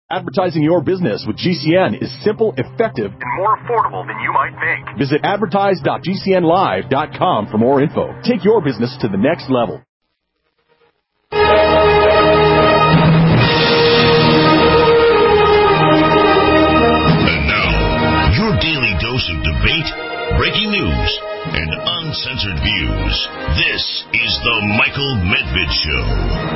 Advertising your business with GCN is simple, effective, and more affordable than you might think. Visit advertise.gcnlive.com for more info. Take your business to the next level. And now, your daily dose of debate, breaking news, and uncensored views. This is the Michael Medved Show.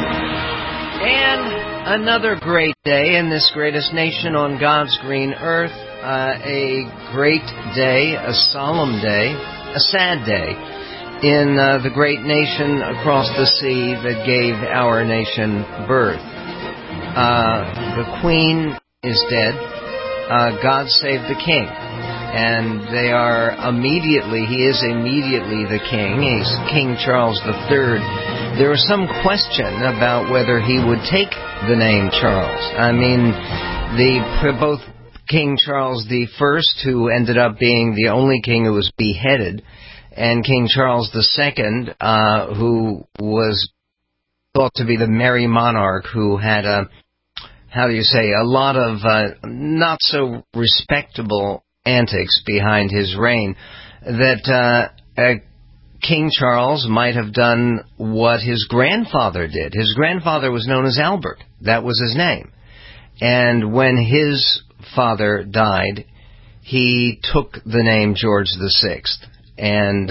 And another great day in this greatest nation on God's green earth. A great day, a solemn day, a sad day in the great nation across the sea that gave our nation birth. The Queen is dead. God save the King. And he is immediately the King. He's King Charles III. There was some question about whether he would take the name Charles. I mean, both King Charles I, who ended up being the only king who was beheaded, and King Charles II, who was thought to be the merry monarch who had a lot of not so respectable antics behind his reign, that King Charles might have done what his grandfather did. His grandfather was known as Albert. That was his name. And when his father died, he took the name George VI. And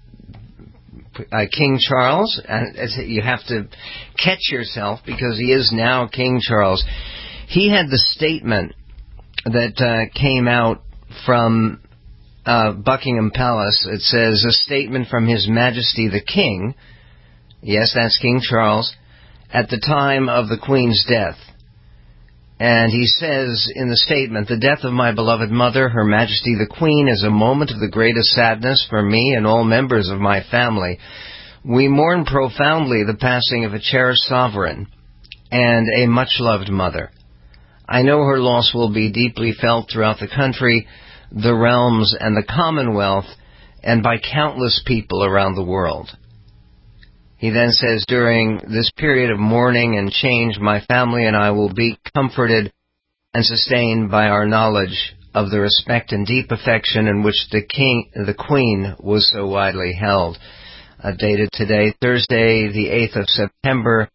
King Charles, you have to catch yourself because he is now King Charles. He had the statement that came out from Buckingham Palace. It says, a statement from His Majesty the King, yes, that's King Charles, at the time of the Queen's death. And he says in the statement, the death of my beloved mother, Her Majesty the Queen, is a moment of the greatest sadness for me and all members of my family. We mourn profoundly the passing of a cherished sovereign and a much-loved mother. I know her loss will be deeply felt throughout the country, the realms, and the Commonwealth, and by countless people around the world. He then says, during this period of mourning and change, my family and I will be comforted and sustained by our knowledge of the respect and deep affection in which the Queen was so widely held. Dated today, Thursday, the 8th of September,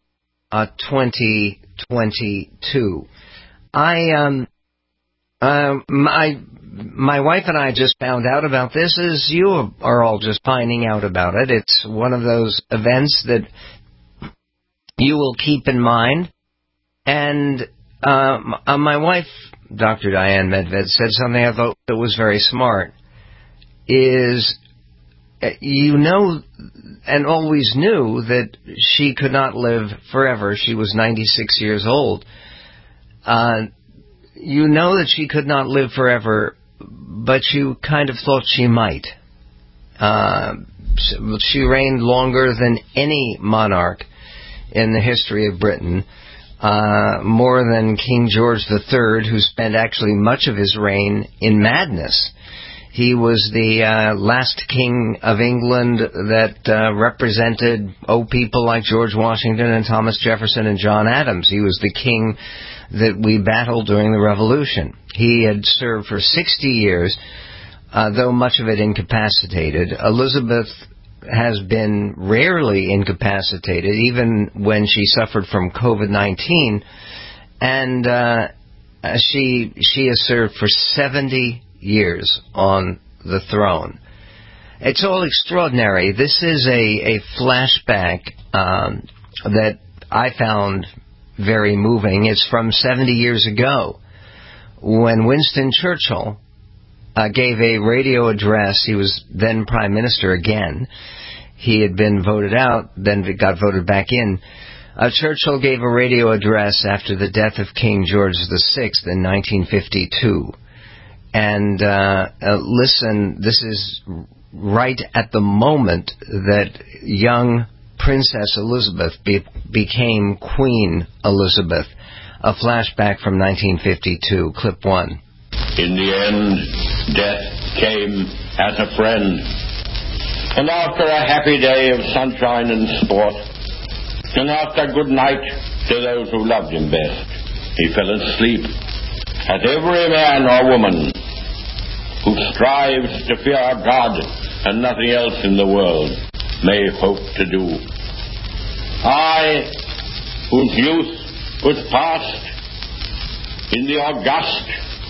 2022. My wife and I just found out about this, as you are all just finding out about it. It's one of those events that you will keep in mind. And my wife, Dr. Diane Medved, said something I thought that was very smart, is you know and always knew that she could not live forever. She was 96 years old. You know that she could not live forever, but you kind of thought she might. She reigned longer than any monarch in the history of Britain, more than King George III, who spent actually much of his reign in madness. He was the last king of England that represented people like George Washington and Thomas Jefferson and John Adams. He was the king that we battled during the Revolution. He had served for 60 years, though much of it incapacitated. Elizabeth has been rarely incapacitated, even when she suffered from COVID-19, and she has served for 70 years on the throne. It's all extraordinary. This is a flashback that I found very moving. It's from 70 years ago when Winston Churchill gave a radio address. He was then Prime Minister again. He had been voted out, then got voted back in. Churchill gave a radio address after the death of King George VI in 1952. And listen, this is right at the moment that young Princess Elizabeth became Queen Elizabeth. A flashback from 1952, clip 1. In the end, death came as a friend. And after a happy day of sunshine and sport, and after good night to those who loved him best, he fell asleep, as every man or woman who strives to fear God and nothing else in the world may hope to do. I, whose youth was passed in the august,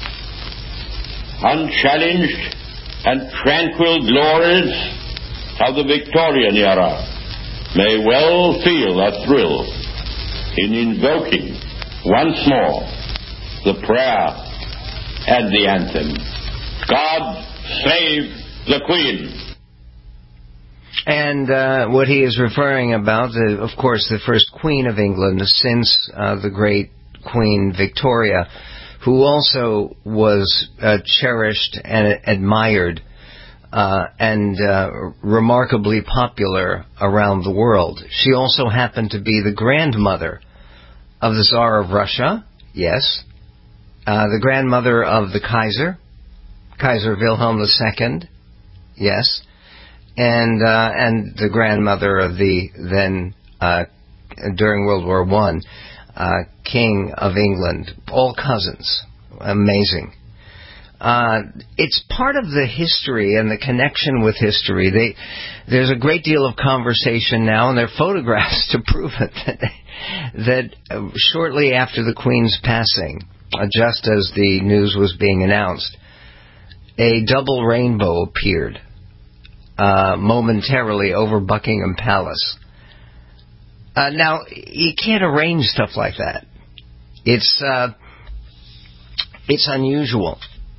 unchallenged, and tranquil glories of the Victorian era, may well feel a thrill in invoking once more the prayer and the anthem, God Save the Queen. And what he is referring about, of course, the first Queen of England since the great Queen Victoria, who also was cherished and admired and remarkably popular around the world. She also happened to be the grandmother of the Tsar of Russia, yes, the grandmother of the Kaiser Wilhelm II, yes, and the grandmother of the then, during World War I, King of England, all cousins. Amazing. It's part of the history and the connection with history. There's a great deal of conversation now, and there are photographs to prove it, that shortly after the Queen's passing, just as the news was being announced, a double rainbow appeared momentarily over Buckingham Palace. Now, you can't arrange stuff like that. It's unusual.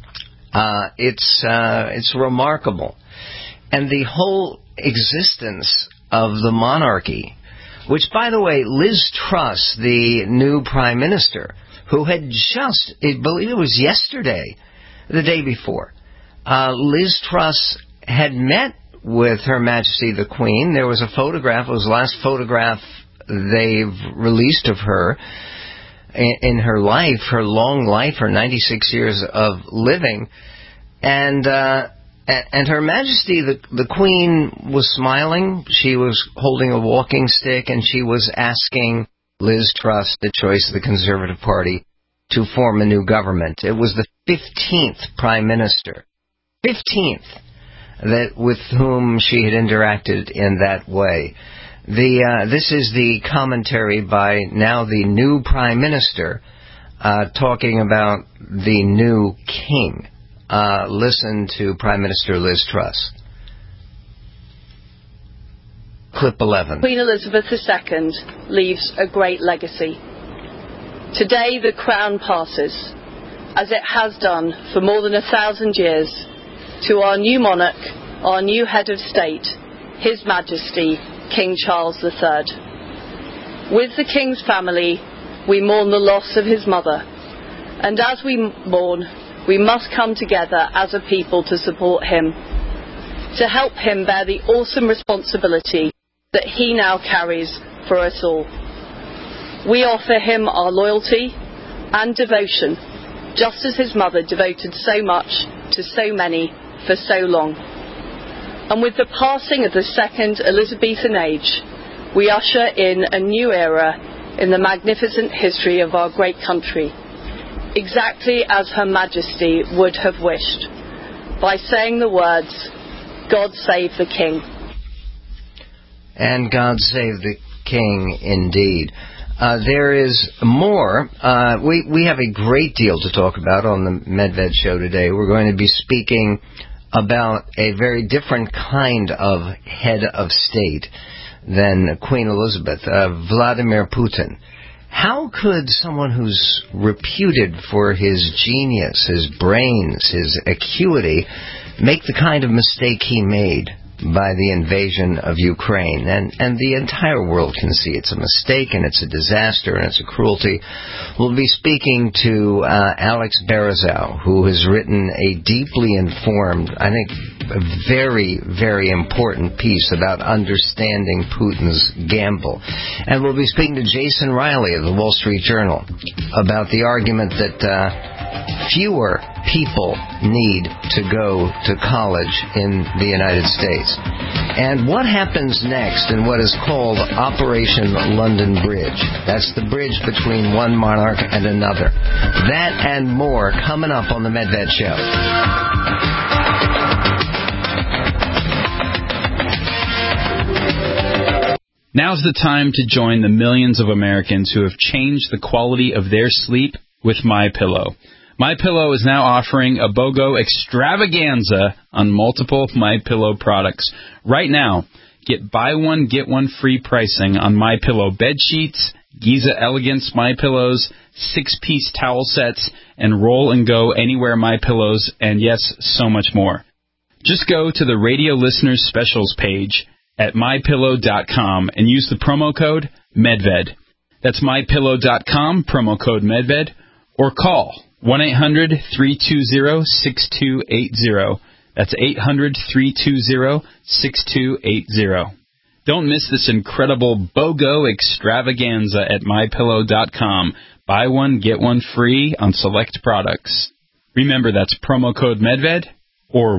It's remarkable. And the whole existence of the monarchy, which, by the way, Liz Truss, the new Prime Minister, who had just, I believe it was yesterday, the day before, Liz Truss had met with Her Majesty the Queen. There was a photograph, it was the last photograph they've released of her in her life, her long life, her 96 years of living. And Her Majesty the Queen was smiling. She was holding a walking stick, and she was asking Liz Truss, the choice of the Conservative Party, to form a new government. It was the 15th Prime Minister, 15th, that with whom she had interacted in that way. This is the commentary by now the new Prime Minister talking about the new king. Listen to Prime Minister Liz Truss. Clip 11. Queen Elizabeth II leaves a great legacy. Today the crown passes, as it has done for more than 1,000 years, to our new monarch, our new head of state, His Majesty King Charles III. With the King's family, we mourn the loss of his mother, and as we mourn, we must come together as a people to support him, to help him bear the awesome responsibility that he now carries for us all. We offer him our loyalty and devotion, just as his mother devoted so much to so many for so long. And with the passing of the second Elizabethan age, we usher in a new era in the magnificent history of our great country, exactly as Her Majesty would have wished, by saying the words, God save the King. And God save the King, indeed. There is more. We have a great deal to talk about on the Medved Show today. We're going to be speaking about a very different kind of head of state than Queen Elizabeth, Vladimir Putin. How could someone who's reputed for his genius, his brains, his acuity, make the kind of mistake he made by the invasion of Ukraine? And the entire world can see it's a mistake, and it's a disaster, and it's a cruelty. We'll be speaking to Alex Barazow, who has written a deeply informed, I think, a very, very important piece about understanding Putin's gamble. And we'll be speaking to Jason Riley of the Wall Street Journal about the argument that fewer people need to go to college in the United States. And what happens next in what is called Operation London Bridge? That's the bridge between one monarch and another. That and more coming up on the Medved Show. Now's the time to join the millions of Americans who have changed the quality of their sleep with MyPillow. MyPillow is now offering a BOGO extravaganza on multiple MyPillow products. Right now, get buy one, get one free pricing on MyPillow bed sheets, Giza Elegance MyPillows, 6-piece towel sets, and Roll and Go Anywhere MyPillows, and yes, so much more. Just go to the Radio Listeners Specials page at MyPillow.com and use the promo code MEDVED. That's MyPillow.com, promo code MEDVED, or call 1-800-320-6280. That's 800-320-6280. Don't miss this incredible BOGO extravaganza at MyPillow.com. Buy one, get one free on select products. Remember, that's promo code MEDVED or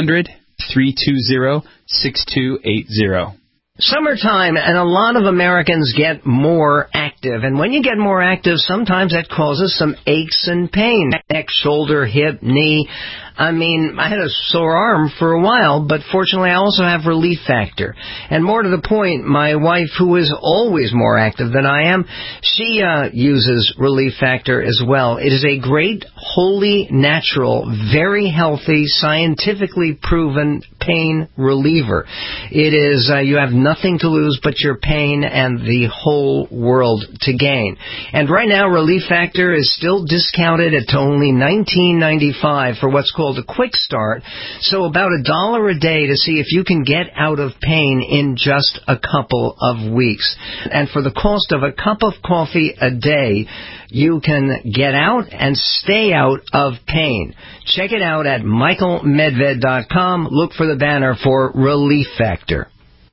1-800-320-6280. Summertime, and a lot of Americans get more active. And when you get more active, sometimes that causes some aches and pain. Neck, shoulder, hip, knee. I mean, I had a sore arm for a while, but fortunately I also have Relief Factor. And more to the point, my wife, who is always more active than I am, she uses Relief Factor as well. It is a great, wholly natural, very healthy, scientifically proven pain reliever. It is, you have nothing to lose but your pain and the whole world to gain. And right now, Relief Factor is still discounted at only $19.95 for what's called a quick start, so about $1 a day to see if you can get out of pain in just a couple of weeks. And for the cost of a cup of coffee a day, you can get out and stay out of pain. Check it out at michaelmedved.com. Look for the banner for Relief Factor.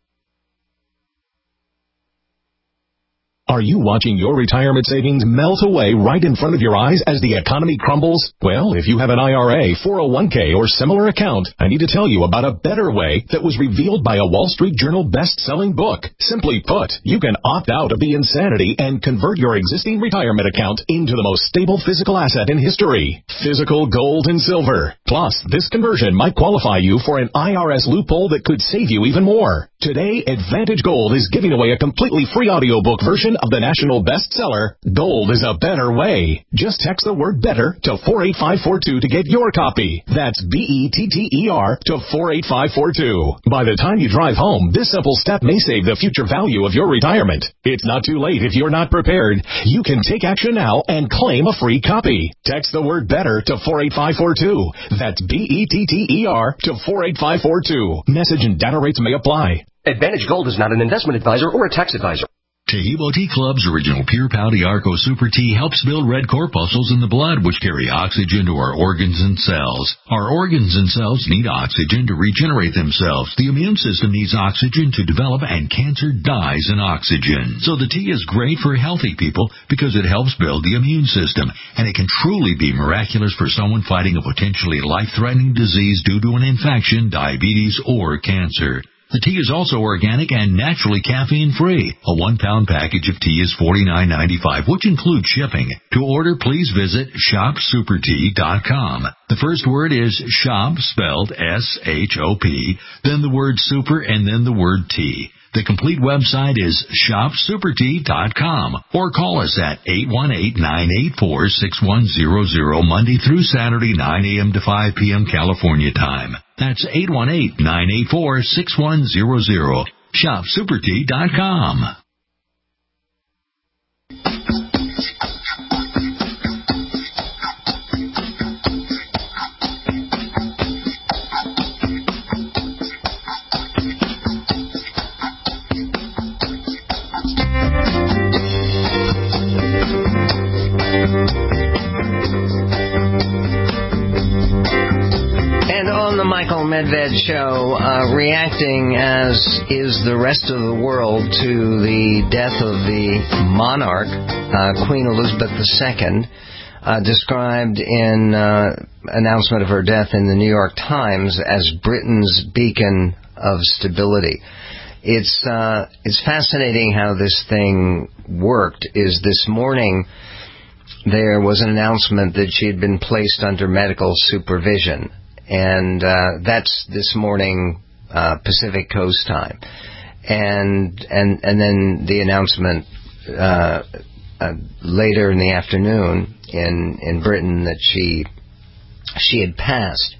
Are you watching your retirement savings melt away right in front of your eyes as the economy crumbles? Well, if you have an IRA, 401k, or similar account, I need to tell you about a better way that was revealed by a Wall Street Journal best-selling book. Simply put, you can opt out of the insanity and convert your existing retirement account into the most stable physical asset in history, physical gold and silver. Plus, this conversion might qualify you for an IRS loophole that could save you even more. Today, Advantage Gold is giving away a completely free audiobook version of the national bestseller, Gold is a Better Way. Just text the word BETTER to 48542 to get your copy. That's BETTER to 48542. By the time you drive home, this simple step may save the future value of your retirement. It's not too late if you're not prepared. You can take action now and claim a free copy. Text the word BETTER to 48542. That's BETTER to 48542. Message and data rates may apply. Advantage Gold is not an investment advisor or a tax advisor. Taheebo Tea Club's original Pure Pouty Arco Super Tea helps build red corpuscles in the blood, which carry oxygen to our organs and cells. Our organs and cells need oxygen to regenerate themselves. The immune system needs oxygen to develop, and cancer dies in oxygen. So the tea is great for healthy people because it helps build the immune system, and it can truly be miraculous for someone fighting a potentially life-threatening disease due to an infection, diabetes, or cancer. The tea is also organic and naturally caffeine-free. A 1-pound package of tea is $49.95, which includes shipping. To order, please visit shopsupertea.com. The first word is shop, spelled S-H-O-P, then the word super, and then the word tea. The complete website is shopsupertea.com, or call us at 818-984-6100 Monday through Saturday, 9 a.m. to 5 p.m. California time. That's 818-984-6100. shopsupertea.com. Michael Medved Show, reacting as is the rest of the world to the death of the monarch, Queen Elizabeth II, described in announcement of her death in the New York Times as Britain's beacon of stability. It's fascinating how this thing worked. Is this morning there was an announcement that she had been placed under medical supervision, and that's this morning Pacific Coast time, and then the announcement later in the afternoon in Britain that she had passed.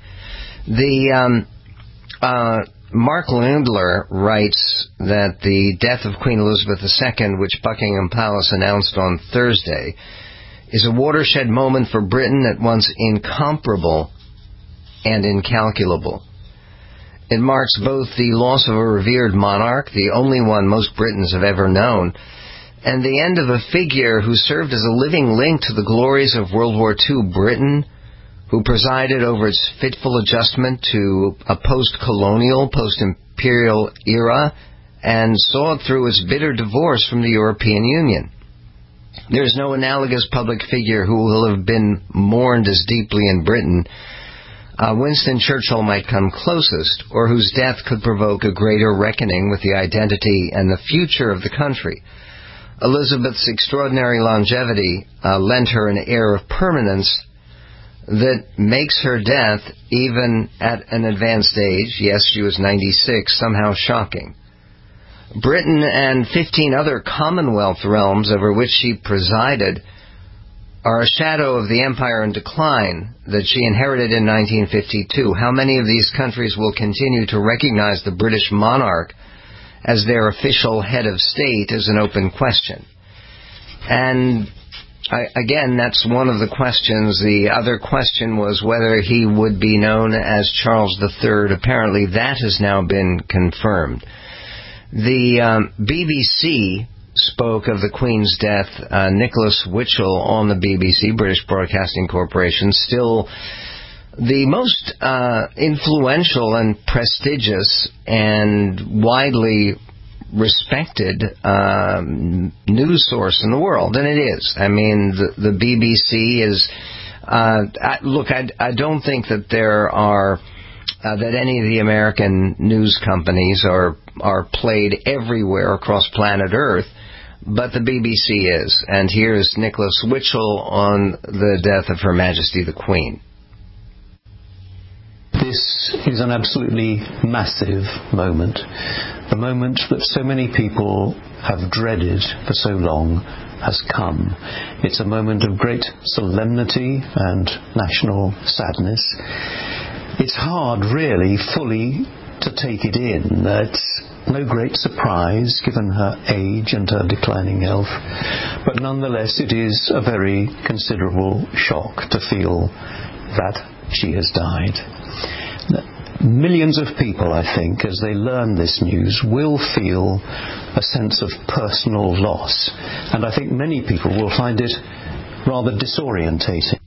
Mark Lundler writes that the death of Queen Elizabeth II, which Buckingham Palace announced on Thursday, is a watershed moment for Britain, at once incomparable and incalculable. It marks both the loss of a revered monarch, the only one most Britons have ever known, and the end of a figure who served as a living link to the glories of World War II Britain, who presided over its fitful adjustment to a post-colonial, post-imperial era, and saw it through its bitter divorce from the European Union. There is no analogous public figure who will have been mourned as deeply in Britain. Winston Churchill might come closest, or whose death could provoke a greater reckoning with the identity and the future of the country. Elizabeth's extraordinary longevity lent her an air of permanence that makes her death, even at an advanced age, yes, she was 96, somehow shocking. Britain and 15 other Commonwealth realms over which she presided are a shadow of the empire in decline that she inherited in 1952. How many of these countries will continue to recognize the British monarch as their official head of state is an open question. And again, that's one of the questions. The other question was whether he would be known as Charles III. Apparently that has now been confirmed. The BBC spoke of the Queen's death, Nicholas Witchell on the BBC, British Broadcasting Corporation, still the most influential and prestigious and widely respected news source in the world, and it is. I mean, the BBC is. I don't think that there are that any of the American news companies are played everywhere across planet Earth, but the BBC is. And here's Nicholas Witchell on the death of Her Majesty the Queen. This is an absolutely massive moment. The moment that so many people have dreaded for so long has come. It's a moment of great solemnity and national sadness. It's hard, really, fully to take it in. It's no great surprise, given her age and her declining health. But nonetheless, it is a very considerable shock to feel that she has died. Millions of people, I think, as they learn this news, will feel a sense of personal loss. And I think many people will find it rather disorientating.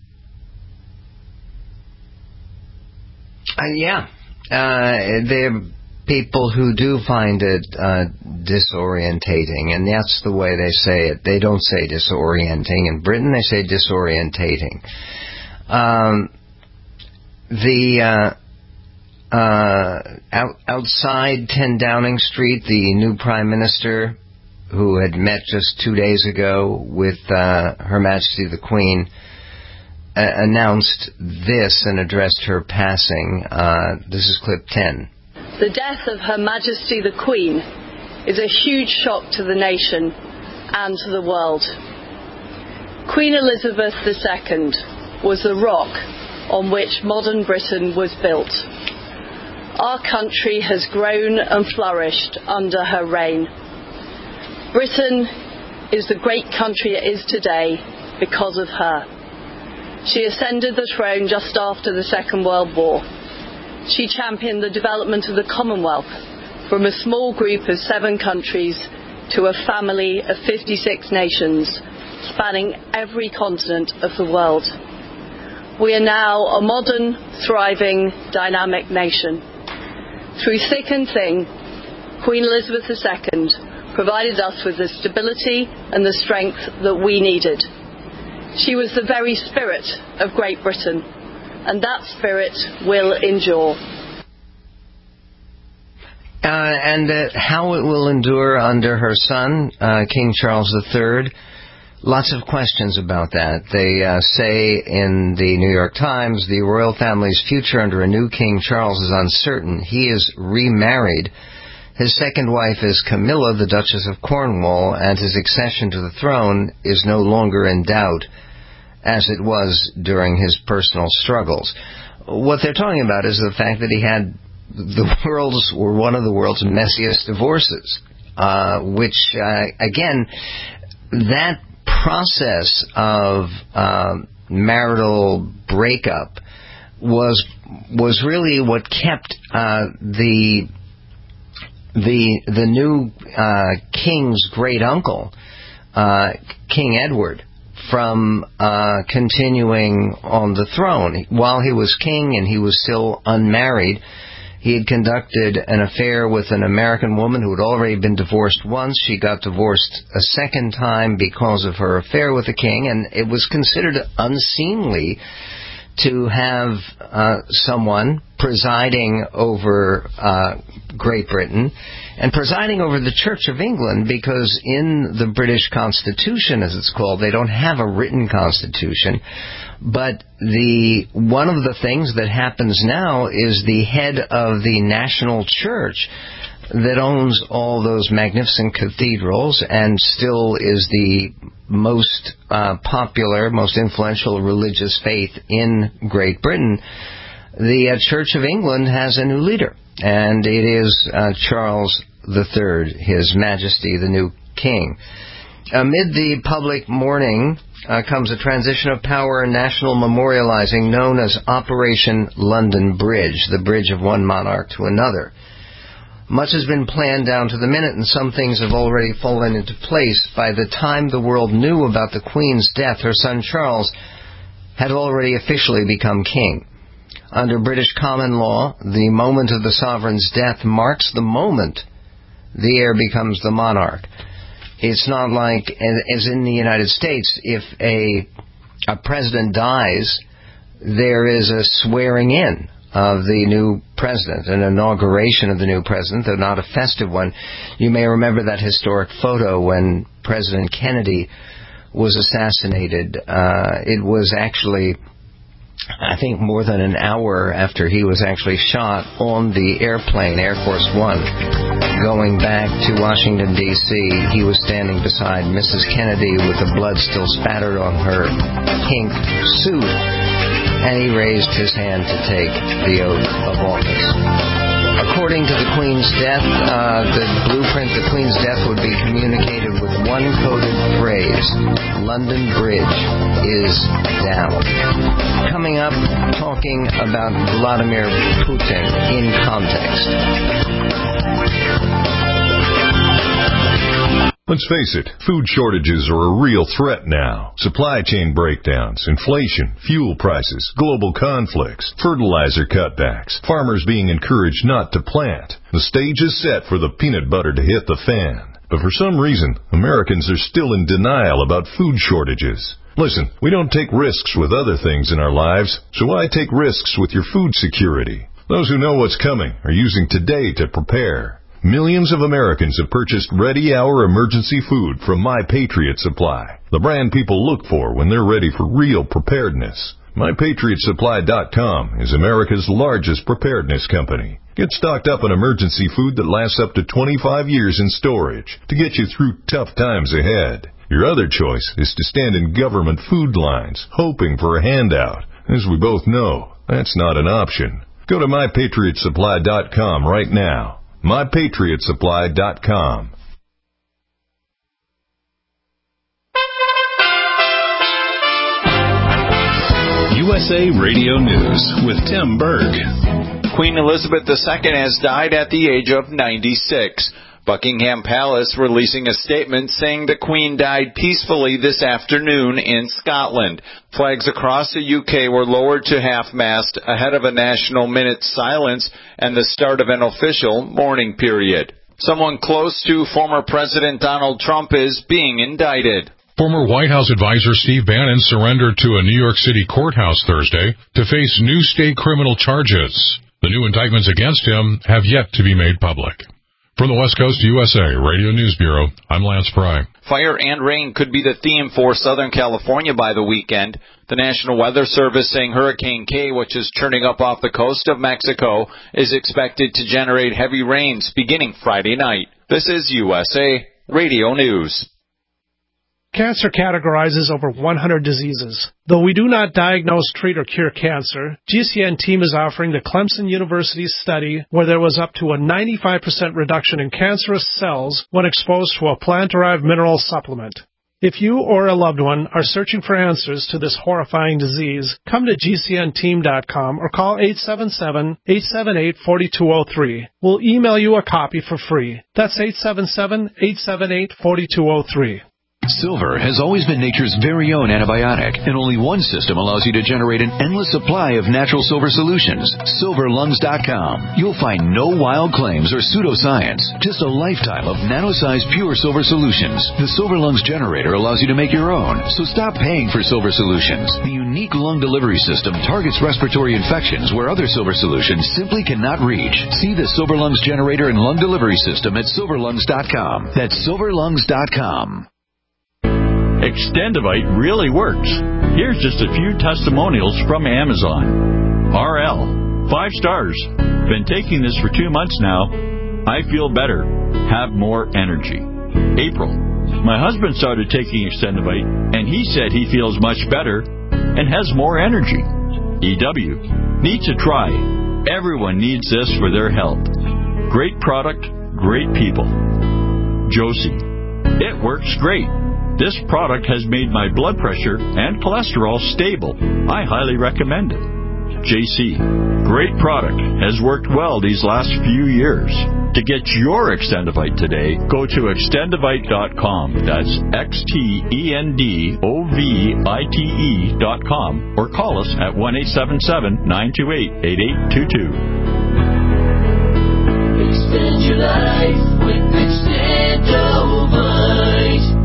There are people who do find it disorientating, and that's the way they say it. They don't say disorienting. In Britain, they say disorientating. Outside 10 Downing Street, the new Prime Minister, who had met just 2 days ago with Her Majesty the Queen, announced this and addressed her passing. This is clip 10. The death of Her Majesty the Queen is a huge shock to the nation and to the world. Queen Elizabeth II was the rock on which modern Britain was built. Our country has grown and flourished under her reign. Britain is the great country it is today because of her. She ascended the throne just after the Second World War. She championed the development of the Commonwealth from a small group of 7 countries to a family of 56 nations, spanning every continent of the world. We are now a modern, thriving, dynamic nation. Through thick and thin, Queen Elizabeth II provided us with the stability and the strength that we needed. She was the very spirit of Great Britain, and that spirit will endure. And how it will endure under her son, King Charles III, lots of questions about that. They say in the New York Times, the royal family's future under a new King Charles is uncertain. He is remarried. His second wife is Camilla, the Duchess of Cornwall, and his accession to the throne is no longer in doubt, as it was during his personal struggles. What they're talking about is the fact that he had one of the world's messiest divorces, which, again, that process of marital breakup was really what kept the new king's great uncle, King Edward, from continuing on the throne. While he was king and he was still unmarried, he had conducted an affair with an American woman who had already been divorced once. She got divorced a second time because of her affair with the king, and it was considered unseemly to have someone presiding over Great Britain and presiding over the Church of England, because in the British Constitution, as it's called, they don't have a written constitution. But one of the things that happens now is the head of the national church that owns all those magnificent cathedrals and still is the most popular, most influential religious faith in Great Britain, the Church of England has a new leader, and it is Charles III, His Majesty, the new king. Amid the public mourning comes a transition of power and national memorializing known as Operation London Bridge, the bridge of one monarch to another. Much has been planned down to the minute, and some things have already fallen into place. By the time the world knew about the Queen's death, her son Charles had already officially become king. Under British common law, the moment of the sovereign's death marks the moment the heir becomes the monarch. It's not like, as in the United States, if a president dies, there is a swearing in of the new president, an inauguration of the new president, though not a festive one. You may remember that historic photo when President Kennedy was assassinated. It was actually, I think, more than an hour after he was actually shot on the airplane, Air Force One, going back to Washington, D.C. He was standing beside Mrs. Kennedy with the blood still spattered on her pink suit, and he raised his hand to take the oath of office. According to the Queen's death, the blueprint, the Queen's death would be communicated with one coded phrase: London Bridge is down. Coming up, talking about Vladimir Putin in context. Let's face it, food shortages are a real threat now. Supply chain breakdowns, inflation, fuel prices, global conflicts, fertilizer cutbacks, farmers being encouraged not to plant. The stage is set for the peanut butter to hit the fan. But for some reason, Americans are still in denial about food shortages. Listen, we don't take risks with other things in our lives, so why take risks with your food security? Those who know what's coming are using today to prepare. Millions of Americans have purchased ready-hour emergency food from My Patriot Supply, the brand people look for when they're ready for real preparedness. MyPatriotSupply.com is America's largest preparedness company. Get stocked up on emergency food that lasts up to 25 years in storage to get you through tough times ahead. Your other choice is to stand in government food lines, hoping for a handout. As we both know, that's not an option. Go to MyPatriotSupply.com right now. MyPatriotSupply.com. USA Radio News with Tim Berg. Queen Elizabeth II has died at the age of 96. Buckingham Palace releasing a statement saying the Queen died peacefully this afternoon in Scotland. Flags across the UK were lowered to half-mast ahead of a national minute silence and the start of an official mourning period. Someone close to former President Donald Trump is being indicted. Former White House advisor Steve Bannon surrendered to a New York City courthouse Thursday to face new state criminal charges. The new indictments against him have yet to be made public. From the West Coast USA Radio News Bureau, I'm Lance Pry. Fire and rain could be the theme for Southern California by the weekend. The National Weather Service saying Hurricane K, which is churning up off the coast of Mexico, is expected to generate heavy rains beginning Friday night. This is USA Radio News. Cancer categorizes over 100 diseases. Though we do not diagnose, treat, or cure cancer, GCN team is offering the Clemson University study where there was up to a 95% reduction in cancerous cells when exposed to a plant-derived mineral supplement. If you or a loved one are searching for answers to this horrifying disease, come to GCNteam.com or call 877-878-4203. We'll email you a copy for free. That's 877-878-4203. Silver has always been nature's very own antibiotic, and only one system allows you to generate an endless supply of natural silver solutions. SilverLungs.com. You'll find no wild claims or pseudoscience, just a lifetime of nano-sized pure silver solutions. The Silver Lungs generator allows you to make your own, so stop paying for silver solutions. The unique lung delivery system targets respiratory infections where other silver solutions simply cannot reach. See the Silver Lungs generator and lung delivery system at SilverLungs.com. That's SilverLungs.com. Extendivite really works. Here's just a few testimonials from Amazon. RL, 5 stars. Been taking this for 2 months now. I feel better. Have more energy. April, my husband started taking Extendivite, and he said he feels much better and has more energy. EW, need to try. Everyone needs this for their health. Great product, great people. Josie, it works great. This product has made my blood pressure and cholesterol stable. I highly recommend it. JC, great product. Has worked well these last few years. To get your Extendivite today, go to Extendivite.com. That's XTENDOVITE.com or call us at 1-877-928-8822. Extend your life with Extendivite.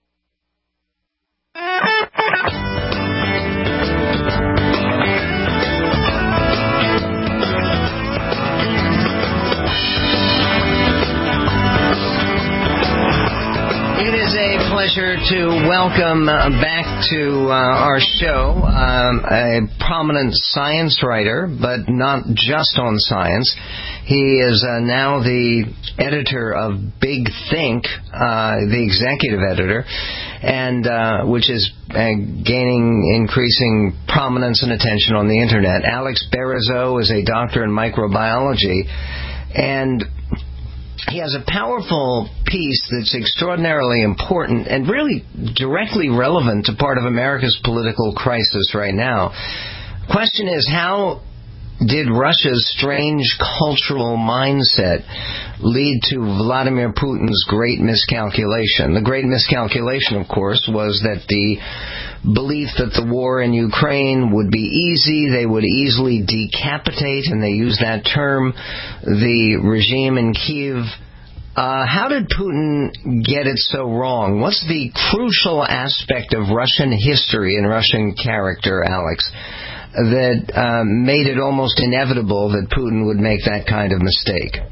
Pleasure to welcome back to our show a prominent science writer, but not just on science. He is now the editor of Big Think, the executive editor, and which is gaining increasing prominence and attention on the Internet. Alex Berezo is a doctor in microbiology, and he has a powerful piece that's extraordinarily important and really directly relevant to part of America's political crisis right now. Question is, how did Russia's strange cultural mindset lead to Vladimir Putin's great miscalculation? The great miscalculation, of course, was that the belief that the war in Ukraine would be easy, they would easily decapitate, and they use that term, the regime in Kyiv. How did Putin get it so wrong? What's the crucial aspect of Russian history and Russian character, Alex, that made it almost inevitable that Putin would make that kind of mistake?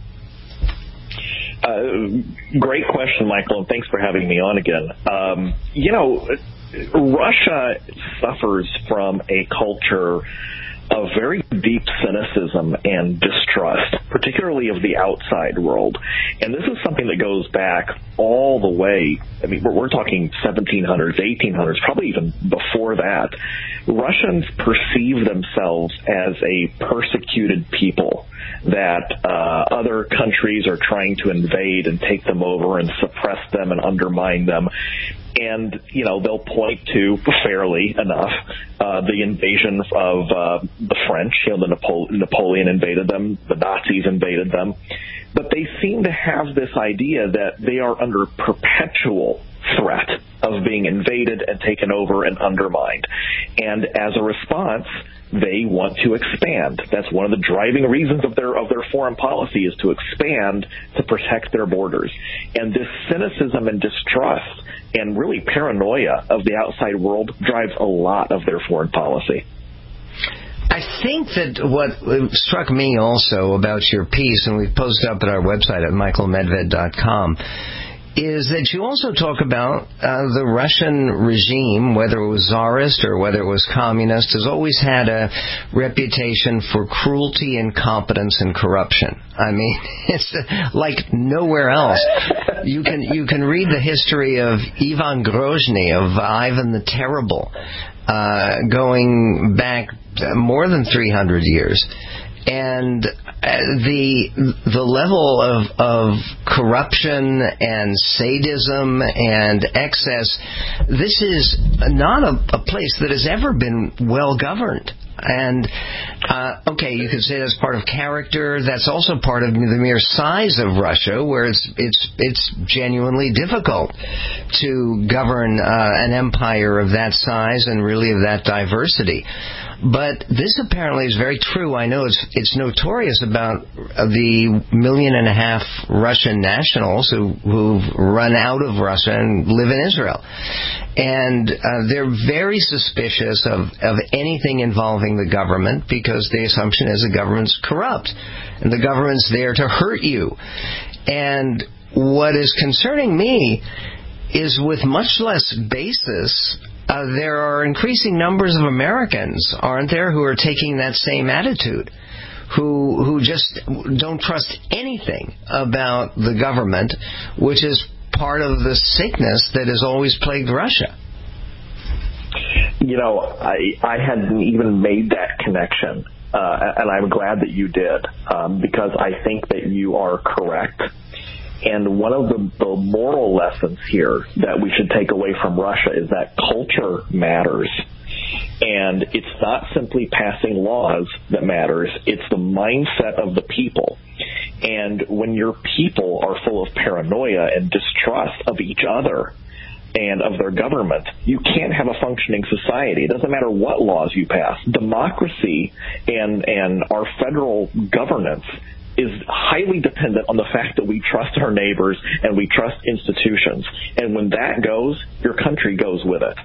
Great question, Michael, and thanks for having me on again. Russia suffers from a culture of very deep cynicism and distrust, particularly of the outside world. And this is something that goes back all the way. I mean, we're talking 1700s, 1800s, probably even before that. Russians perceive themselves as a persecuted people, that other countries are trying to invade and take them over and suppress them and undermine them. And, they'll point to, fairly enough, the invasion of the French. Napoleon invaded them. The Nazis invaded them. But they seem to have this idea that they are under perpetual threat of being invaded and taken over and undermined. And as a response, they want to expand. That's one of the driving reasons of their foreign policy, is to expand to protect their borders. And this cynicism and distrust and really paranoia of the outside world drives a lot of their foreign policy. I think that what struck me also about your piece, and we've posted up at our website at michaelmedved.com, is that you also talk about the Russian regime, whether it was czarist or whether it was communist, has always had a reputation for cruelty, incompetence, and corruption. I mean, it's like nowhere else. You can read the history of Ivan Grozny, of Ivan the Terrible, going back more than 300 years. And the level of corruption and sadism and excess, this is not a place that has ever been well governed. And, okay, you could say that's part of character. That's also part of the mere size of Russia, where it's genuinely difficult to govern an empire of that size and really of that diversity. But this apparently is very true. I know it's notorious about the 1.5 million Russian nationals who've run out of Russia and live in Israel. And they're very suspicious of anything involving the government, because the assumption is the government's corrupt and the government's there to hurt you. And what is concerning me is, with much less basis, there are increasing numbers of Americans, aren't there, who are taking that same attitude, who just don't trust anything about the government, which is part of the sickness that has always plagued Russia. You know, I hadn't even made that connection, and I'm glad that you did, because I think that you are correct. And one of the moral lessons here that we should take away from Russia is that culture matters. And it's not simply passing laws that matters, it's the mindset of the people. And when your people are full of paranoia and distrust of each other and of their government, you can't have a functioning society. It doesn't matter what laws you pass. Democracy and our federal governance is highly dependent on the fact that we trust our neighbors and we trust institutions. And when that goes, your country goes with it.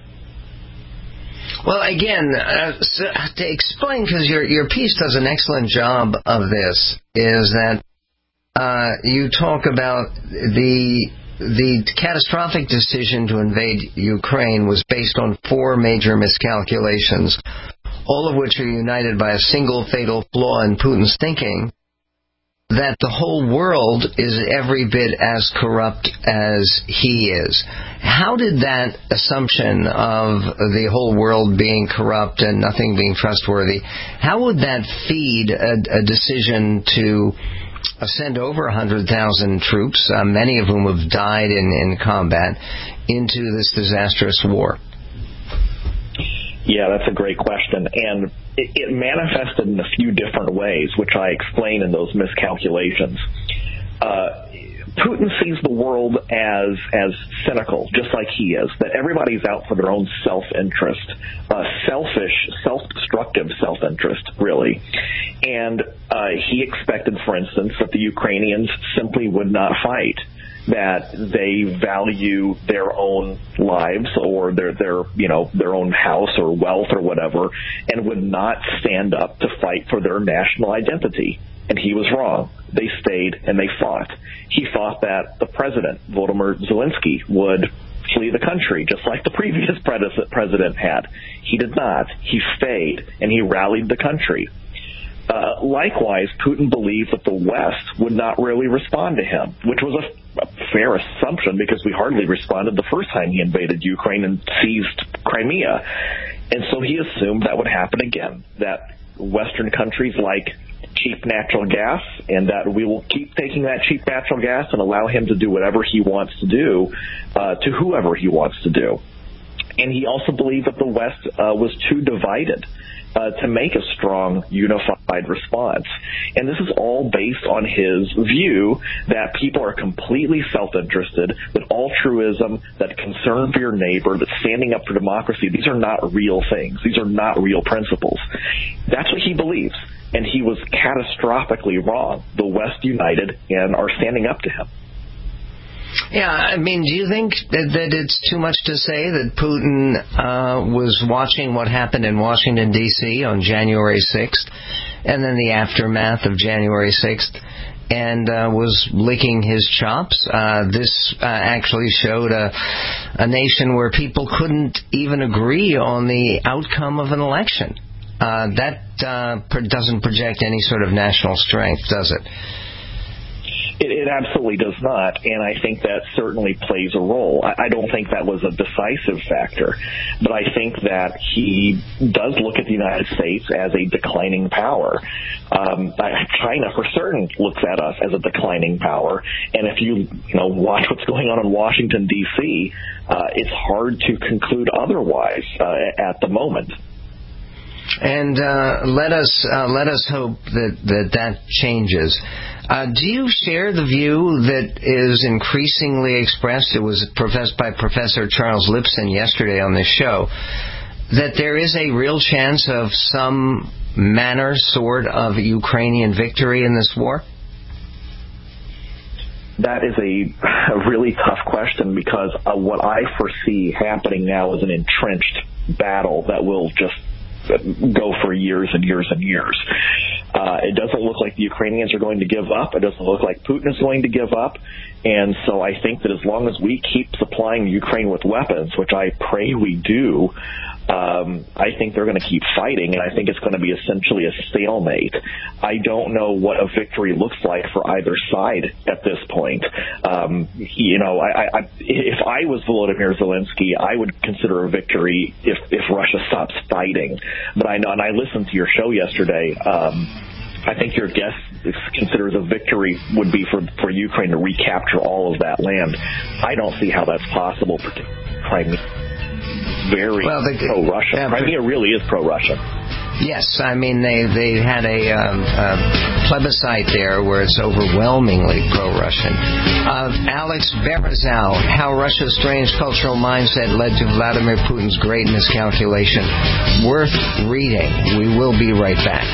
Well, again, to explain, because your piece does an excellent job of this, is that you talk about the catastrophic decision to invade Ukraine was based on 4 major miscalculations, all of which are united by a single fatal flaw in Putin's thinking, that the whole world is every bit as corrupt as he is. How did that assumption of the whole world being corrupt and nothing being trustworthy, how would that feed a decision to send over 100,000 troops, many of whom have died in combat, into this disastrous war? Yeah, that's a great question. And it manifested in a few different ways, which I explain in those miscalculations. Putin sees the world as cynical, just like he is, that everybody's out for their own self-interest, selfish, self-destructive self-interest, really. And he expected, for instance, that the Ukrainians simply would not fight, that they value their own lives or their own house or wealth or whatever, and would not stand up to fight for their national identity. And he was wrong. They stayed and they fought. He thought that the president, Volodymyr Zelensky, would flee the country, just like the previous president had. He did not. He stayed, and he rallied the country. Likewise, Putin believed that the West would not really respond to him, which was a fair assumption, because we hardly responded the first time he invaded Ukraine and seized Crimea. And so he assumed that would happen again, that Western countries like cheap natural gas, and that we will keep taking that cheap natural gas and allow him to do whatever he wants to do to whoever he wants to do. And he also believed that the West was too divided to make a strong, unified response. And this is all based on his view that people are completely self-interested, that altruism, that concern for your neighbor, that standing up for democracy, these are not real things. These are not real principles. That's what he believes. And he was catastrophically wrong. The West united and are standing up to him. Yeah, I mean, do you think that it's too much to say that Putin was watching what happened in Washington, D.C. on January 6th, and then the aftermath of January 6th, and was licking his chops? This actually showed a nation where people couldn't even agree on the outcome of an election. That doesn't project any sort of national strength, does it? It absolutely does not, and I think that certainly plays a role. I don't think that was a decisive factor, but I think that he does look at the United States as a declining power. China, for certain, looks at us as a declining power, and if you watch what's going on in Washington, D.C., it's hard to conclude otherwise at the moment. And let us hope that changes. Do you share the view that is increasingly expressed? It was professed by Professor Charles Lipson yesterday on this show, that there is a real chance of some manner, sort of Ukrainian victory in this war? That is a really tough question, because what I foresee happening now is an entrenched battle that will just go for years and years and years. It doesn't look like the Ukrainians are going to give up. It doesn't look like Putin is going to give up. And so I think that as long as we keep supplying Ukraine with weapons, which I pray we do, I think they're going to keep fighting, and I think it's going to be essentially a stalemate. I don't know what a victory looks like for either side at this point. If I was Volodymyr Zelensky, I would consider a victory if Russia stops fighting. But I know, and I listened to your show yesterday. I think your guest considers a victory would be for Ukraine to recapture all of that land. I don't see how that's possible, particularly Crimea. Very pro-Russian. Yeah, Crimea really is pro-Russian. Yes, I mean, they had a plebiscite there where it's overwhelmingly pro-Russian. Alex Barazow, how Russia's strange cultural mindset led to Vladimir Putin's great miscalculation. Worth reading. We will be right back.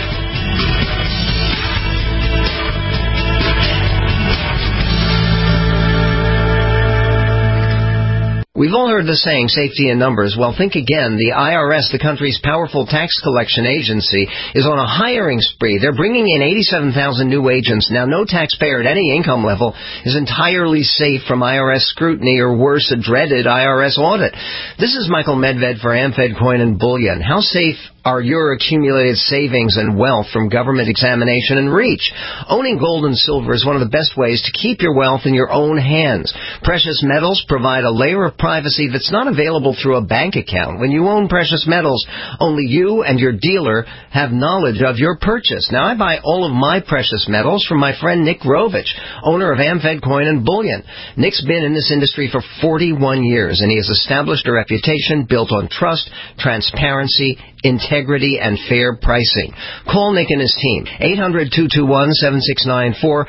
We've all heard the saying, safety in numbers. Well, think again. The IRS, the country's powerful tax collection agency, is on a hiring spree. They're bringing in 87,000 new agents. Now, no taxpayer at any income level is entirely safe from IRS scrutiny or, worse, a dreaded IRS audit. This is Michael Medved for AmFed Coin and Bullion. How safe are your accumulated savings and wealth from government examination and reach? Owning gold and silver is one of the best ways to keep your wealth in your own hands. Precious metals provide a layer of privacy that's not available through a bank account. When you own precious metals, only you and your dealer have knowledge of your purchase. Now, I buy all of my precious metals from my friend Nick Rovich, owner of AmFed Coin and Bullion. Nick's been in this industry for 41 years, and he has established a reputation built on trust, transparency, integrity, and fair pricing. Call Nick and his team. 800-221-7694.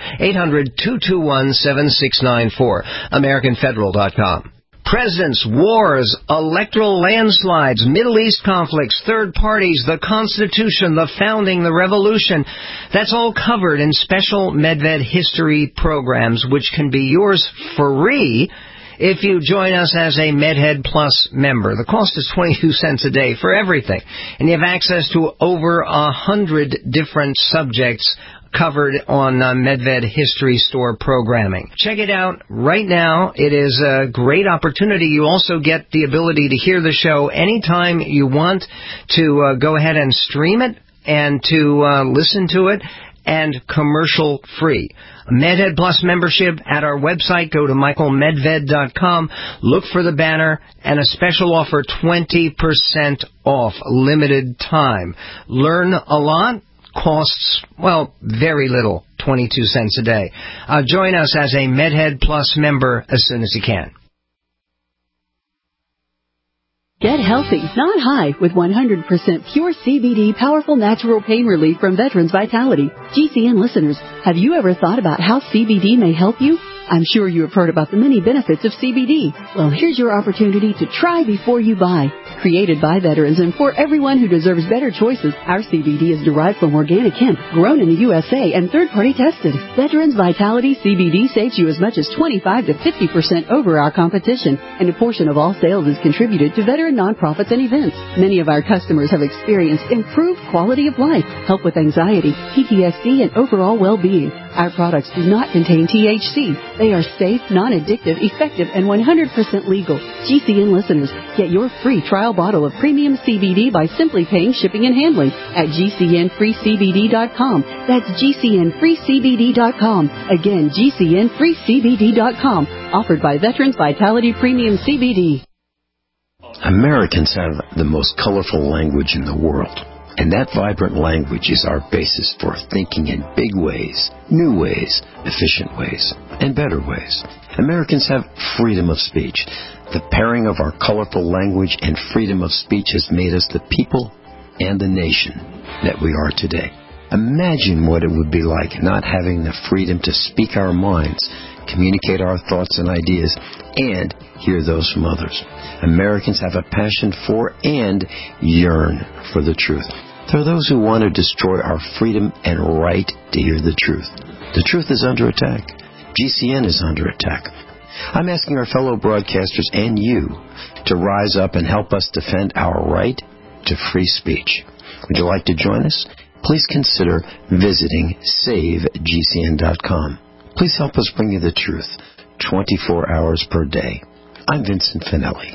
800-221-7694. AmericanFederal.com. Presidents, wars, electoral landslides, Middle East conflicts, third parties, the Constitution, the founding, the revolution. That's all covered in special Medved history programs, which can be yours free if you join us as a MedHead Plus member. The cost is 22 cents a day for everything, and you have access to over 100 different subjects covered on Medved History Store programming. Check it out right now. It is a great opportunity. You also get the ability to hear the show anytime you want, to go ahead and stream it and to listen to it, and commercial free. MedHead Plus membership at our website. Go to michaelmedved.com. Look for the banner and a special offer, 20% off, limited time. Learn a lot. Costs, well, very little, 22 cents a day. Join us as a MedHead Plus member as soon as you can. Get healthy, not high, with 100% pure CBD powerful natural pain relief from Veterans Vitality. GCN listeners, have you ever thought about how CBD may help you? I'm sure you have heard about the many benefits of CBD. Well, here's your opportunity to try before you buy. Created by veterans and for everyone who deserves better choices, our CBD is derived from organic hemp, grown in the USA, and third-party tested. Veterans Vitality CBD saves you as much as 25 to 50% over our competition, and a portion of all sales is contributed to veteran nonprofits and events. Many of our customers have experienced improved quality of life, help with anxiety, PTSD, and overall well-being. Our products do not contain THC. They are safe, non-addictive, effective, and 100% legal. GCN listeners, get your free trial bottle of premium CBD by simply paying shipping and handling at GCNFreeCBD.com. That's GCNFreeCBD.com. Again, GCNFreeCBD.com. Offered by Veterans Vitality Premium CBD. Americans have the most colorful language in the world. And that vibrant language is our basis for thinking in big ways, new ways, efficient ways, and better ways. Americans have freedom of speech. The pairing of our colorful language and freedom of speech has made us the people and the nation that we are today. Imagine what it would be like not having the freedom to speak our minds, communicate our thoughts and ideas, and hear those from others. Americans have a passion for and yearn for the truth. There are those who want to destroy our freedom and right to hear the truth. The truth is under attack. GCN is under attack. I'm asking our fellow broadcasters and you to rise up and help us defend our right to free speech. Would you like to join us? Please consider visiting SaveGCN.com. Please help us bring you the truth 24 hours per day. I'm Vincent Finelli.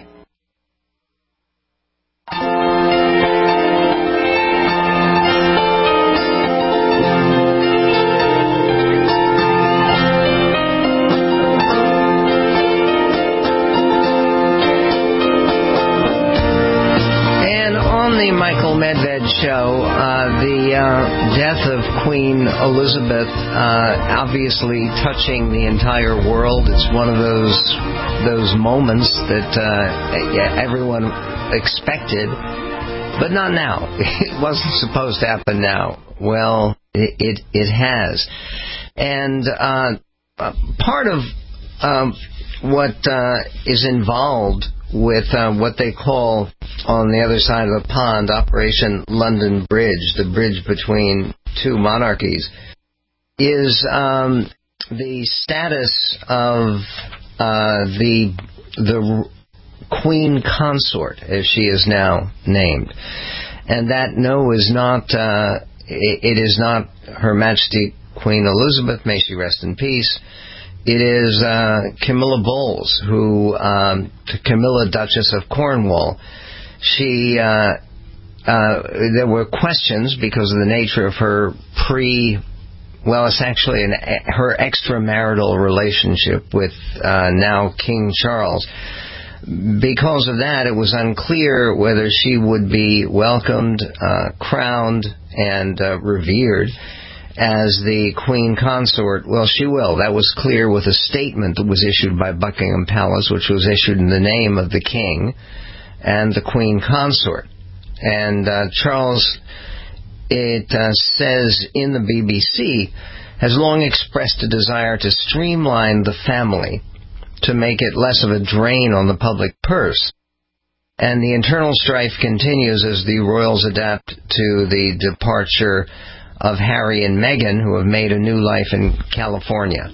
The Michael Medved Show, the death of Queen Elizabeth obviously touching the entire world. It's one of those moments that everyone expected, but not now. It wasn't supposed to happen now. Well, it has. And part of what is involved with what they call, on the other side of the pond, Operation London Bridge, the bridge between two monarchies, is the status of the Queen Consort, as she is now named. And that, no, is not, it is not Her Majesty Queen Elizabeth, may she rest in peace. It is Camilla Bowles, Camilla, Duchess of Cornwall. She, there were questions because of the nature of her it's actually her extramarital relationship with now King Charles. Because of that, it was unclear whether she would be welcomed, crowned, and revered as the Queen Consort. Well, she will. That was clear with a statement that was issued by Buckingham Palace, which was issued in the name of the King and the Queen Consort. And Charles, it says in the BBC, has long expressed a desire to streamline the family to make it less of a drain on the public purse. And the internal strife continues as the royals adapt to the departure of Harry and Meghan, who have made a new life in California.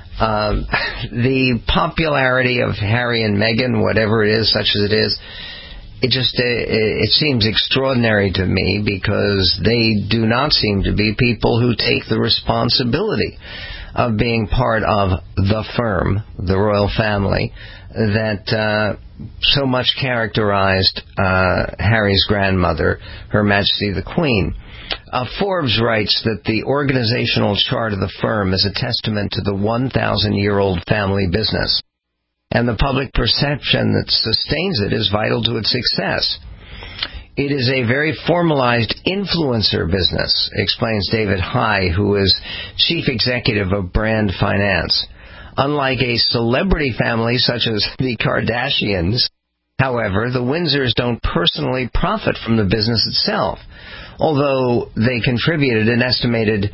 The popularity of Harry and Meghan, whatever it is, such as it is, it seems extraordinary to me, because they do not seem to be people who take the responsibility of being part of the firm, the royal family, that so much characterized Harry's grandmother, Her Majesty the Queen. Forbes writes that the organizational chart of the firm is a testament to the 1,000-year-old family business, and the public perception that sustains it is vital to its success. It is a very formalized influencer business, explains David High, who is chief executive of Brand Finance. Unlike a celebrity family such as the Kardashians, However, the Windsors don't personally profit from the business itself, although they contributed an estimated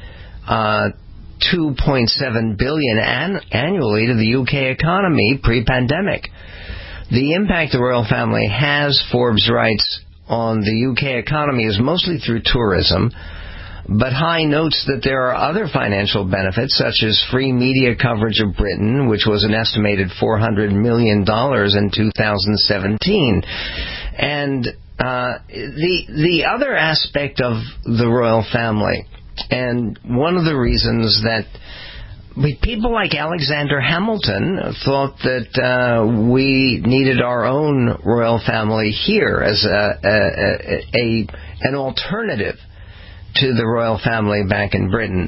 $2.7 billion annually to the UK economy pre-pandemic. The impact the royal family has, Forbes writes, on the UK economy is mostly through tourism, but High notes that there are other financial benefits, such as free media coverage of Britain, which was an estimated $400 million in 2017. And the other aspect of the royal family, and one of the reasons that people like Alexander Hamilton thought that we needed our own royal family here as an alternative to the royal family back in Britain.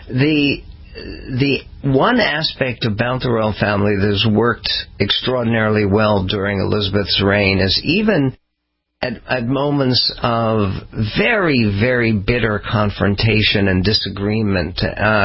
The one aspect about the royal family that has worked extraordinarily well during Elizabeth's reign is even at moments of very, very bitter confrontation and disagreement,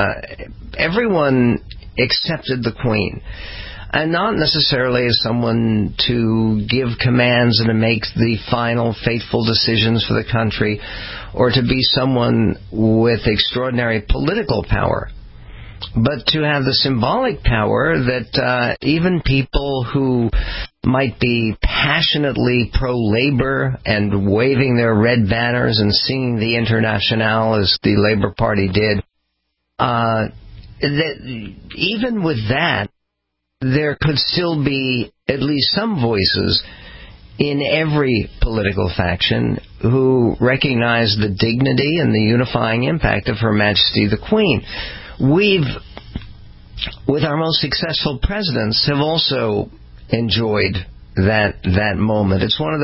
everyone accepted the Queen. And not necessarily as someone to give commands and to make the final fateful decisions for the country, or to be someone with extraordinary political power, but to have the symbolic power that even people who might be passionately pro-labor and waving their red banners and singing the Internationale as the Labour Party did, that even with that, there could still be at least some voices in every political faction who recognize the dignity and the unifying impact of Her Majesty the Queen. We've, with our most successful presidents, have also enjoyed that moment. It's one of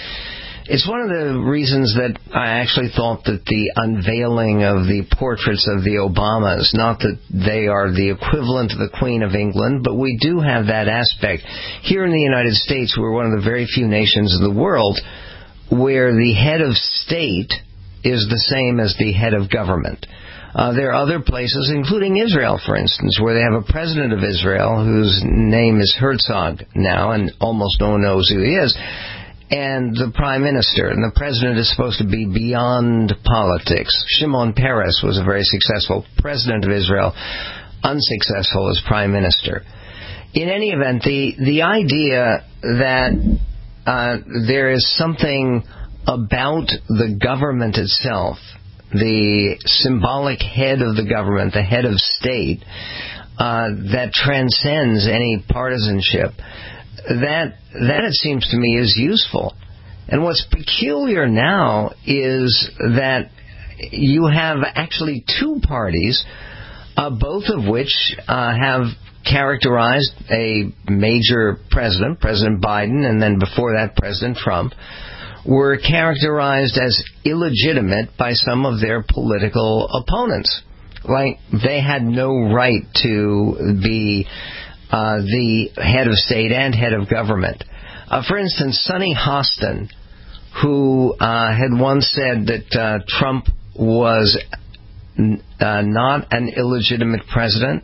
the reasons that I actually thought that the unveiling of the portraits of the Obamas, not that they are the equivalent of the Queen of England, but we do have that aspect. Here in the United States, we're one of the very few nations in the world where the head of state is the same as the head of government. There are other places, including Israel, for instance, where they have a president of Israel whose name is Herzog now, and almost no one knows who he is, and the prime minister. And the president is supposed to be beyond politics. Shimon Peres was a very successful president of Israel, unsuccessful as prime minister. In any event, the idea that there is something about the government itself, the symbolic head of the government, the head of state, that transcends any partisanship, that it seems to me is useful. And what's peculiar now is that you have actually two parties, both of which have characterized a major president, President Biden, and then before that, President Trump, were characterized as illegitimate by some of their political opponents. Like they had no right to be the head of state and head of government. For instance, Sonny Hostin, who had once said that Trump was not an illegitimate president,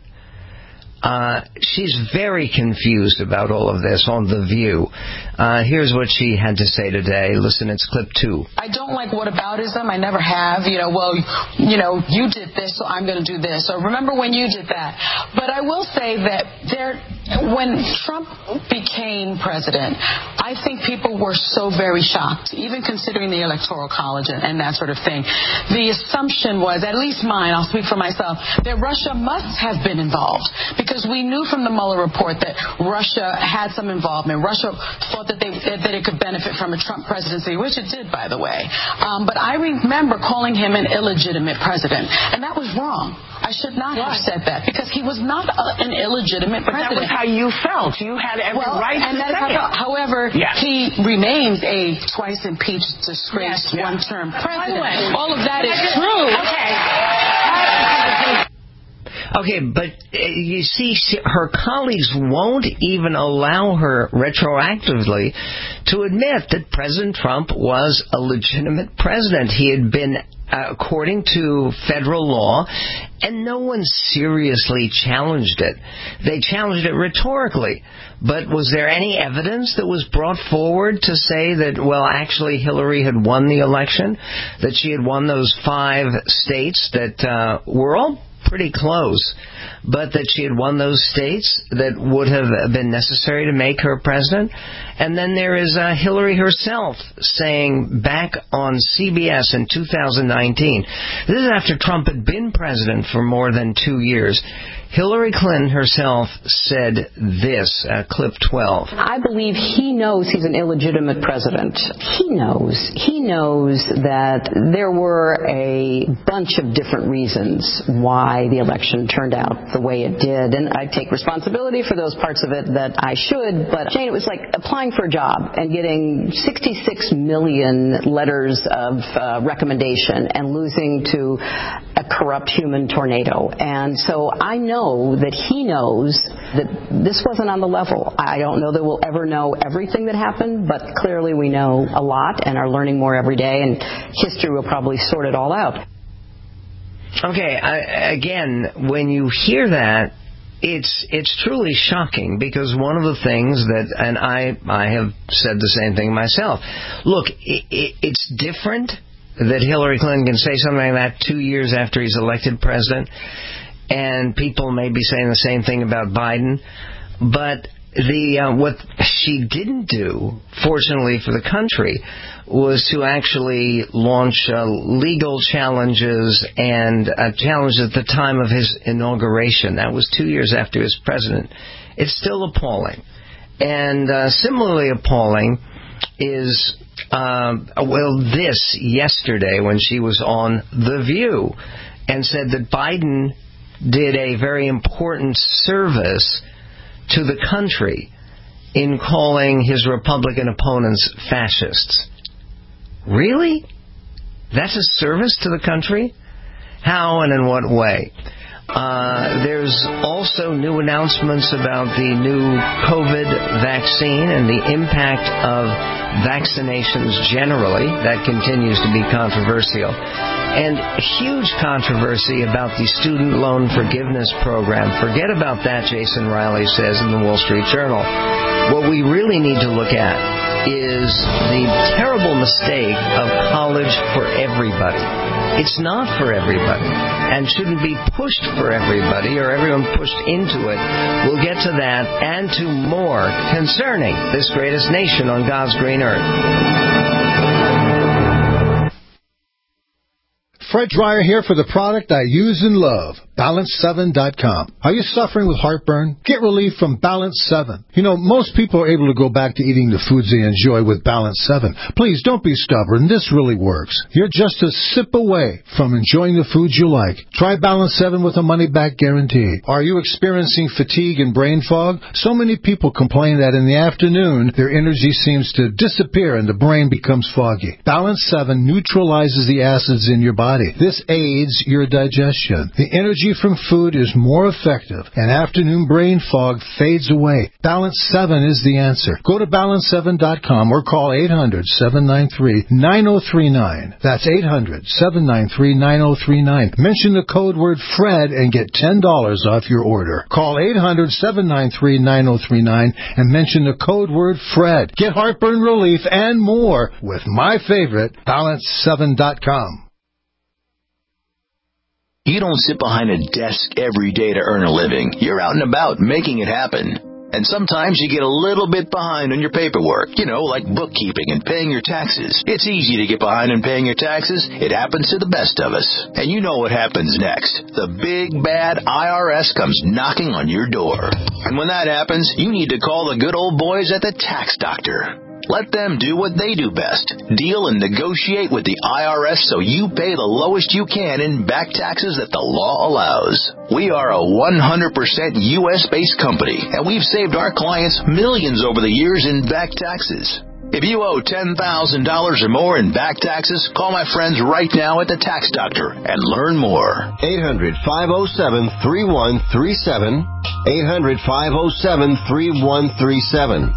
she's very confused about all of this on The View. Here's what she had to say today. Listen, it's clip 2. I don't like whataboutism. I never have. You did this, so I'm going to do this. Or remember when you did that. But I will say that when Trump became president, I think people were so very shocked, even considering the Electoral College and that sort of thing. The assumption was, at least mine, I'll speak for myself, that Russia must have been involved. Because we knew from the Mueller report that Russia had some involvement. Russia thought that it could benefit from a Trump presidency, which it did, by the way. But I remember calling him an illegitimate president, and that was wrong. I should not have said that, because he was not an illegitimate president. But that was how you felt. You had every right to say it. However, he remains a twice impeached, disgraced, one-term president. All of that is true. Okay. Okay, but you see, her colleagues won't even allow her retroactively to admit that President Trump was a legitimate president. He had been, according to federal law, and no one seriously challenged it. They challenged it rhetorically. But was there any evidence that was brought forward to say that, well, actually Hillary had won the election, that she had won those 5 states that were all pretty close, but that she had won those states that would have been necessary to make her president? And then there is Hillary herself saying back on CBS in 2019, this is after Trump had been president for more than 2 years, Hillary Clinton herself said this, clip 12. I believe he knows he's an illegitimate president. He knows that there were a bunch of different reasons why the election turned out the way it did. And I take responsibility for those parts of it that I should. But, Jane, it was like applying for a job and getting 66 million letters of recommendation and losing to a corrupt human tornado. And so I know that he knows that this wasn't on the level. I don't know that we'll ever know everything that happened, but clearly we know a lot and are learning more every day, and history will probably sort it all out. Okay, again, when you hear that, it's truly shocking, because one of the things that, and I have said the same thing myself, look, it's different that Hillary Clinton can say something like that 2 years after he's elected president, and people may be saying the same thing about Biden, but what she didn't do, fortunately for the country, was to actually launch legal challenges and challenges at the time of his inauguration. That was 2 years after he was president. It's still appalling. And similarly appalling is, this yesterday when she was on The View and said that Biden did a very important service to the country in calling his Republican opponents fascists. Really? That's a service to the country? How and in what way? There's also new announcements about the new COVID vaccine and the impact of vaccinations generally. That continues to be controversial. And huge controversy about the student loan forgiveness program. Forget about that, Jason Riley says in the Wall Street Journal. What we really need to look at is the terrible mistake of college for everybody. It's not for everybody and shouldn't be pushed for everybody or everyone pushed into it. We'll get to that and to more concerning this greatest nation on God's green earth. Fred Dreyer here for the product I use and love, Balance7.com. Are you suffering with heartburn? Get relief from Balance 7. You know, most people are able to go back to eating the foods they enjoy with Balance 7. Please don't be stubborn. This really works. You're just a sip away from enjoying the foods you like. Try Balance 7 with a money-back guarantee. Are you experiencing fatigue and brain fog? So many people complain that in the afternoon, their energy seems to disappear and the brain becomes foggy. Balance 7 neutralizes the acids in your body. This aids your digestion. The energy from food is more effective, and afternoon brain fog fades away. Balance 7 is the answer. Go to Balance7.com or call 800-793-9039. That's 800-793-9039. Mention the code word FRED and get $10 off your order. Call 800-793-9039 and mention the code word FRED. Get heartburn relief and more with my favorite, Balance7.com. You don't sit behind a desk every day to earn a living. You're out and about making it happen. And sometimes you get a little bit behind on your paperwork, like bookkeeping and paying your taxes. It's easy to get behind on paying your taxes. It happens to the best of us. And you know what happens next. The big, bad IRS comes knocking on your door. And when that happens, you need to call the good old boys at the Tax Doctor. Let them do what they do best. Deal and negotiate with the IRS so you pay the lowest you can in back taxes that the law allows. We are a 100% U.S.-based company, and we've saved our clients millions over the years in back taxes. If you owe $10,000 or more in back taxes, call my friends right now at the Tax Doctor and learn more. 800-507-3137. 800-507-3137.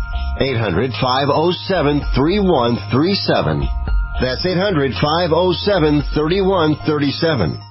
800-507-3137. That's 800-507-3137.